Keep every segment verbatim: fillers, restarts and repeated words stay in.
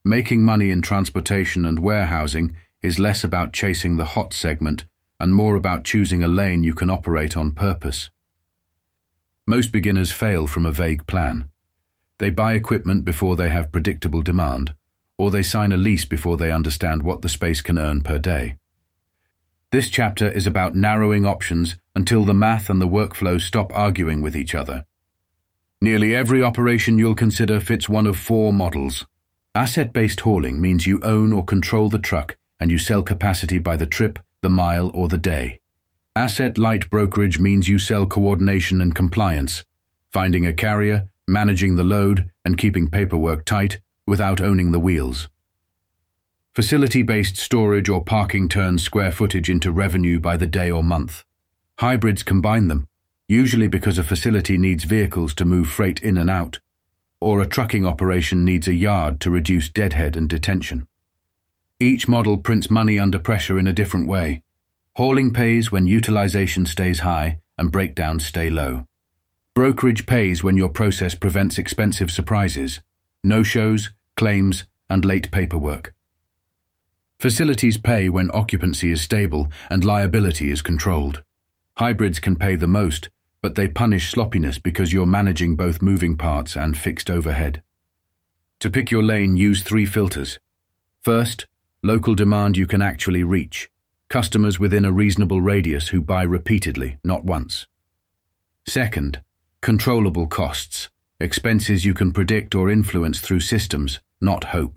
Making money in transportation and warehousing is less about chasing the hot segment and more about choosing a lane you can operate on purpose. Most beginners fail from a vague plan. They buy equipment before they have predictable demand, or they sign a lease before they understand what the space can earn per day. This chapter is about narrowing options until the math and the workflow stop arguing with each other. Nearly every operation you'll consider fits one of four models. Asset-based hauling means you own or control the truck and you sell capacity by the trip, the mile, or the day. Asset-light brokerage means you sell coordination and compliance, finding a carrier, managing the load, and keeping paperwork tight without owning the wheels. Facility-based storage or parking turns square footage into revenue by the day or month. Hybrids combine them, usually because a facility needs vehicles to move freight in and out, or a trucking operation needs a yard to reduce deadhead and detention. Each model prints money under pressure in a different way. Hauling pays when utilization stays high and breakdowns stay low. Brokerage pays when your process prevents expensive surprises, no-shows, claims, and late paperwork. Facilities pay when occupancy is stable and liability is controlled. Hybrids can pay the most, but they punish sloppiness because you're managing both moving parts and fixed overhead. To pick your lane, use three filters. First, local demand you can actually reach. Customers within a reasonable radius who buy repeatedly, not once. Second, controllable costs. Expenses you can predict or influence through systems, not hope.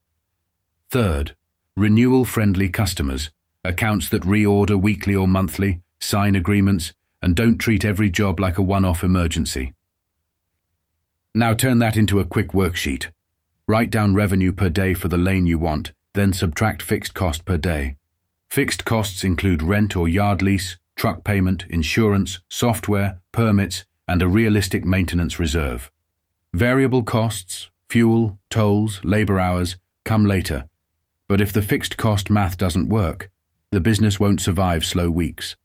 Third, renewal-friendly customers. Accounts that reorder weekly or monthly, sign agreements, and don't treat every job like a one-off emergency. Now turn that into a quick worksheet. Write down revenue per day for the lane you want, then subtract fixed cost per day. Fixed costs include rent or yard lease, truck payment, insurance, software, permits, and a realistic maintenance reserve. Variable costs, fuel, tolls, labor hours, come later. But if the fixed cost math doesn't work, the business won't survive slow weeks.